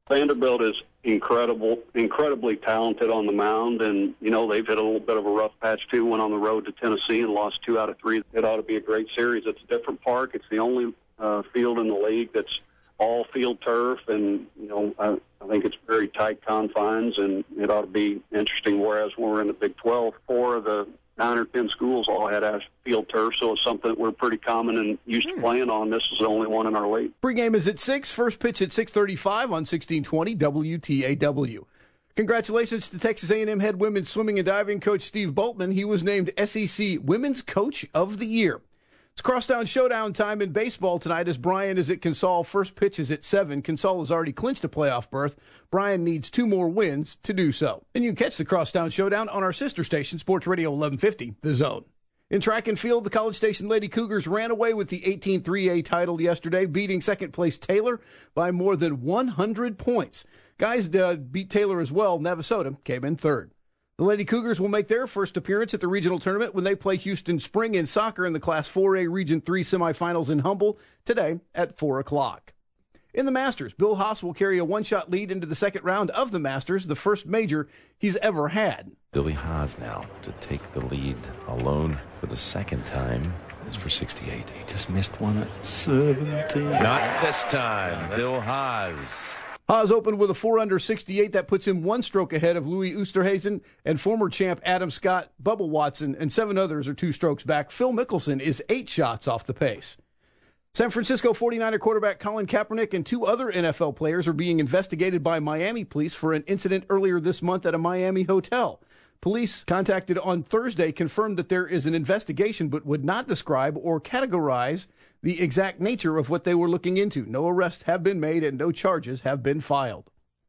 Vanderbilt is incredible, incredibly talented on the mound, and, you know, they've hit a little bit of a rough patch, too, went on the road to Tennessee and lost two out of three. It ought to be a great series. It's a different park. It's the only uh, field in the league that's all field turf, and, you know, I, I think it's very tight confines, and it ought to be interesting, whereas when we're in the Big twelve, four of the nine or ten schools all had field turf, so it's something that we're pretty common and used to playing on. This is the only one in our league. Pregame is at six, first pitch at six thirty-five on sixteen twenty W T A W. Congratulations to Texas A and M head women's swimming and diving coach Steve Boltman. He was named S E C Women's Coach of the Year. It's Crosstown Showdown time in baseball tonight as Bryan is at Consol. First pitch is at seven. Consol has already clinched a playoff berth. Bryan needs two more wins to do so. And you can catch the Crosstown Showdown on our sister station, Sports Radio eleven fifty, The Zone. In track and field, the College Station Lady Cougars ran away with the eighteen three A title yesterday, beating second-place Taylor by more than one hundred points. Guys uh, beat Taylor as well. Navasota came in third. The Lady Cougars will make their first appearance at the regional tournament when they play Houston Spring in soccer in the Class four A Region three semifinals in Humble today at four o'clock. In the Masters, Bill Haas will carry a one-shot lead into the second round of the Masters, the first major he's ever had. Billy Haas now to take the lead alone for the second time is for sixty-eight. He just missed one at seventeen. Not this time. Bill Haas. Haas opened with a four under sixty-eight. That puts him one stroke ahead of Louis Oosthuizen and former champ Adam Scott, Bubba Watson, and seven others are two strokes back. Phil Mickelson is eight shots off the pace. San Francisco forty-niner quarterback Colin Kaepernick and two other N F L players are being investigated by Miami police for an incident earlier this month at a Miami hotel. Police contacted on Thursday confirmed that there is an investigation but would not describe or categorize the exact nature of what they were looking into. No arrests have been made and no charges have been filed.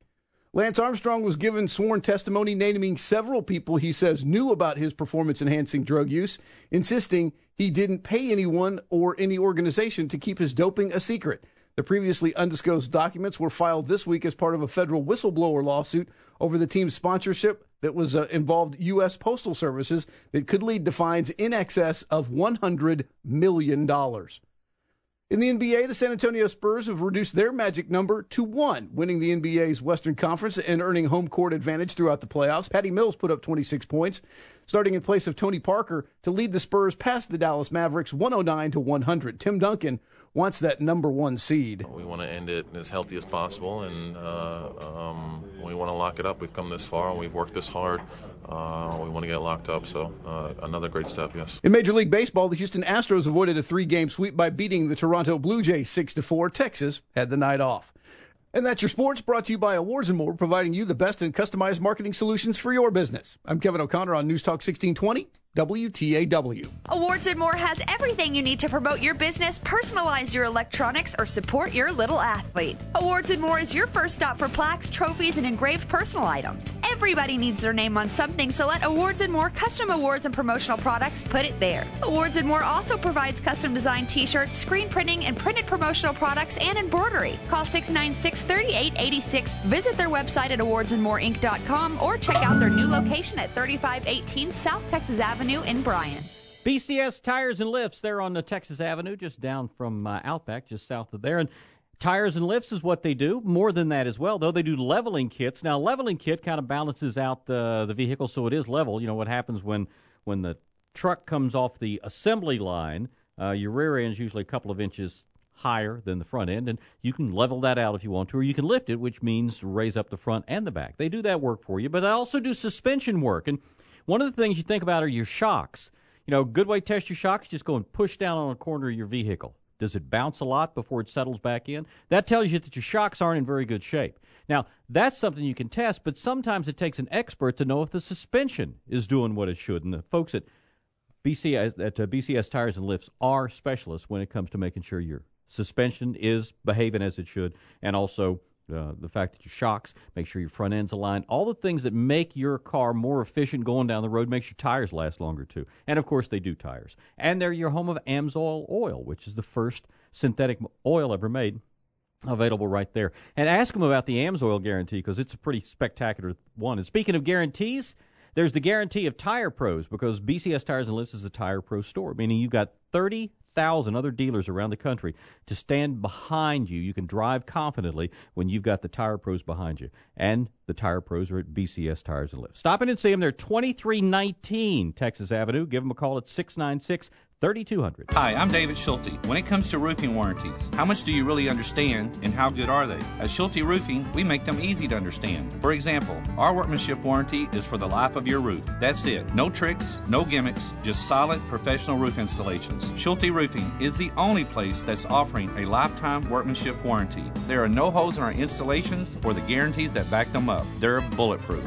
Lance Armstrong was given sworn testimony naming several people he says knew about his performance-enhancing drug use, insisting he didn't pay anyone or any organization to keep his doping a secret. The previously undisclosed documents were filed this week as part of a federal whistleblower lawsuit over the team's sponsorship that was uh, involved U S Postal Services that could lead to fines in excess of one hundred million dollars. In the N B A, the San Antonio Spurs have reduced their magic number to one, winning the N B A's Western Conference and earning home court advantage throughout the playoffs. Patty Mills put up twenty-six points, starting in place of Tony Parker to lead the Spurs past the Dallas Mavericks one oh nine to one hundred. Tim Duncan wants that number one seed. We want to end it as healthy as possible, and uh, um, we want to lock it up. We've come this far, and we've worked this hard. Uh, we want to get locked up, so uh, another great step, yes. In Major League Baseball, the Houston Astros avoided a three-game sweep by beating the Toronto Blue Jays six to four. Texas had the night off. And that's your sports, brought to you by Awards and More, providing you the best in customized marketing solutions for your business. I'm Kevin O'Connor on News Talk sixteen twenty. W T A W. Awards and More has everything you need to promote your business, personalize your electronics, or support your little athlete. Awards and More is your first stop for plaques, trophies, and engraved personal items. Everybody needs their name on something, so let Awards and More custom awards and promotional products put it there. Awards and More also provides custom designed t-shirts, screen printing, and printed promotional products and embroidery. Call six nine six, three eight eight six, visit their website at awards and more inc dot com, or check out their new location at thirty-five eighteen South Texas Avenue in Bryan. B C S Tires and Lifts, they're on the Texas Avenue, just down from uh, Outback, just south of there. And tires and lifts is what they do. More than that as well, though. They do leveling kits. Now, leveling kit kind of balances out the, the vehicle so it is level. You know what happens when, when the truck comes off the assembly line, uh, your rear end is usually a couple of inches higher than the front end, and you can level that out if you want to, or you can lift it, which means raise up the front and the back. They do that work for you, but they also do suspension work. And one of the things you think about are your shocks. You know, a good way to test your shocks, just go and push down on a corner of your vehicle. Does it bounce a lot before it settles back in? That tells you that your shocks aren't in very good shape. Now, that's something you can test, but sometimes it takes an expert to know if the suspension is doing what it should. And the folks at B C S, at uh, B C S Tires and Lifts are specialists when it comes to making sure your suspension is behaving as it should, and also Uh, the fact that your shocks, make sure your front end's aligned, all the things that make your car more efficient going down the road, makes your tires last longer too. And of course they do tires. And they're your home of AMSOIL oil, which is the first synthetic oil ever made, available right there. And ask them about the AMSOIL guarantee, because it's a pretty spectacular one. And speaking of guarantees, there's the guarantee of Tire Pros, because B C S Tires and Lifts is a Tire Pro store, meaning you've got thirty thousand other dealers around the country to stand behind you. You can drive confidently when you've got the Tire Pros behind you. And the Tire Pros are at B C S Tires and Lifts. Stop in and see them. They're twenty-three nineteen Texas Avenue. Give them a call at six nine six, three two zero zero. Hi, I'm David Schulte. When it comes to roofing warranties, how much do you really understand and how good are they? At Schulte Roofing, we make them easy to understand. For example, our workmanship warranty is for the life of your roof. That's it. No tricks, no gimmicks, just solid professional roof installations. Schulte Roofing is the only place that's offering a lifetime workmanship warranty. There are no holes in our installations or the guarantees that back them up. They're bulletproof.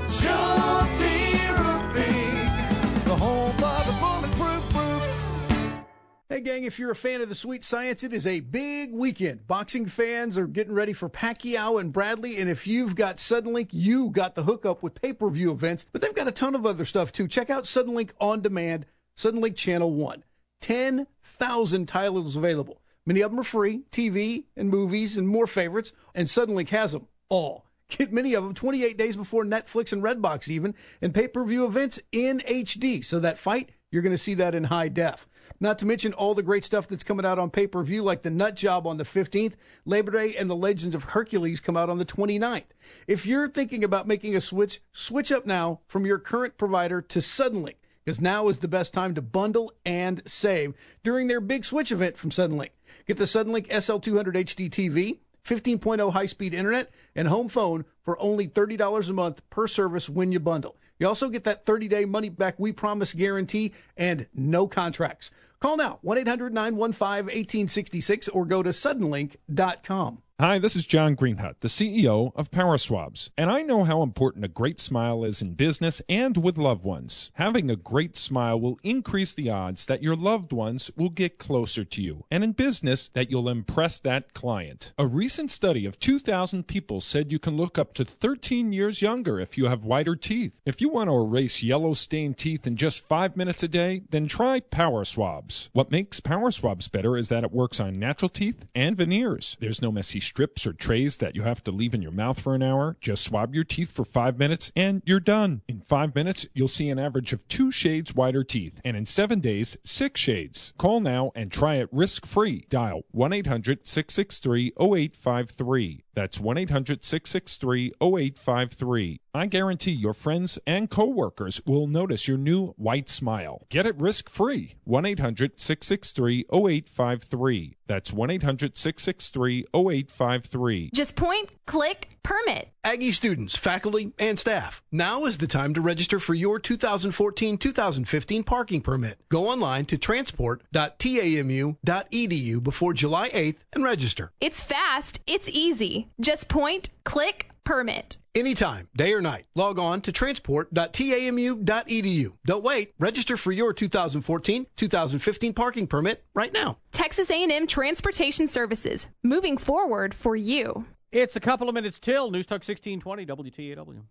Schulte Roofing, the home of the bulletproof roof. Hey, gang, if you're a fan of the sweet science, it is a big weekend. Boxing fans are getting ready for Pacquiao and Bradley, and if you've got Suddenlink, you got the hookup with pay-per-view events, but they've got a ton of other stuff, too. Check out Suddenlink On Demand, Suddenlink Channel one. ten thousand titles available. Many of them are free, T V and movies and more favorites, and Suddenlink has them all. Get many of them twenty-eight days before Netflix and Redbox even, and pay-per-view events in H D. So that fight, you're going to see that in high def. Not to mention all the great stuff that's coming out on pay-per-view, like The Nut Job on the fifteenth, Labor Day and The Legends of Hercules come out on the twenty-ninth. If you're thinking about making a switch, switch up now from your current provider to Suddenlink, because now is the best time to bundle and save during their big switch event from Suddenlink. Get the Suddenlink S L two hundred H D T V, fifteen point oh high-speed internet, and home phone for only thirty dollars a month per service when you bundle. You also get that thirty-day money-back We Promise guarantee and no contracts. Call now, one eight hundred nine one five one eight six six, or go to suddenlink dot com. Hi, this is John Greenhut, the C E O of Power Swabs, and I know how important a great smile is in business and with loved ones. Having a great smile will increase the odds that your loved ones will get closer to you, and in business, that you'll impress that client. A recent study of two thousand people said you can look up to thirteen years younger if you have whiter teeth. If you want to erase yellow stained teeth in just five minutes a day, then try Power Swabs. What makes Power Swabs better is that it works on natural teeth and veneers. There's no messy strips or trays that you have to leave in your mouth for an hour. Just swab your teeth for five minutes and you're done. In five minutes, you'll see an average of two shades whiter teeth, and in seven days, six shades. Call now and try it risk-free. Dial one eight hundred six six three oh eight five three. That's one eight hundred six six three oh eight five three. I guarantee your friends and coworkers will notice your new white smile. Get it risk-free. one eight hundred six six three oh eight five three. That's one eight hundred six six three oh eight five three. Just point, click, permit. Aggie students, faculty, and staff, now is the time to register for your two thousand fourteen two thousand fifteen parking permit. Go online to transport dot tamu dot e d u before July eighth and register. It's fast, it's easy. Just point, click, permit. Anytime, day or night, log on to transport dot tamu dot e d u. Don't wait. Register for your two thousand fourteen two thousand fifteen parking permit right now. Texas A and M Transportation Services, moving forward for you. It's a couple of minutes till News Talk sixteen twenty W T A W.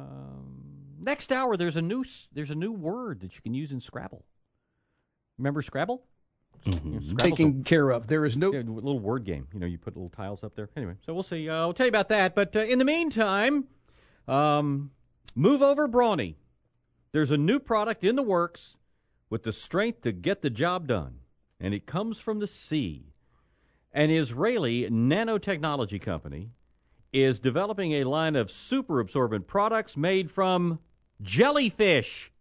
Um, next hour, there's a new there's a new word that you can use in Scrabble. Remember Scrabble? Mm-hmm. You know, Taken care of. There is no yeah, a little word game. You know, you put little tiles up there. Anyway, so we'll see. Uh, I'll tell you about that. But uh, in the meantime, um, move over Brawny. There's a new product in the works with the strength to get the job done, and it comes from the sea. An Israeli nanotechnology company is developing a line of super absorbent products made from jellyfish.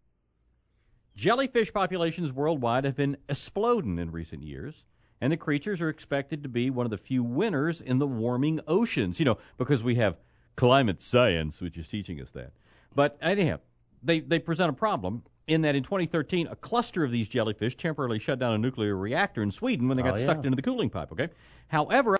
Jellyfish populations worldwide have been exploding in recent years, and the creatures are expected to be one of the few winners in the warming oceans, you know, because we have climate science, which is teaching us that. But anyhow, they, they present a problem in that in twenty thirteen, a cluster of these jellyfish temporarily shut down a nuclear reactor in Sweden when they got oh, yeah. sucked into the cooling pipe, okay? However,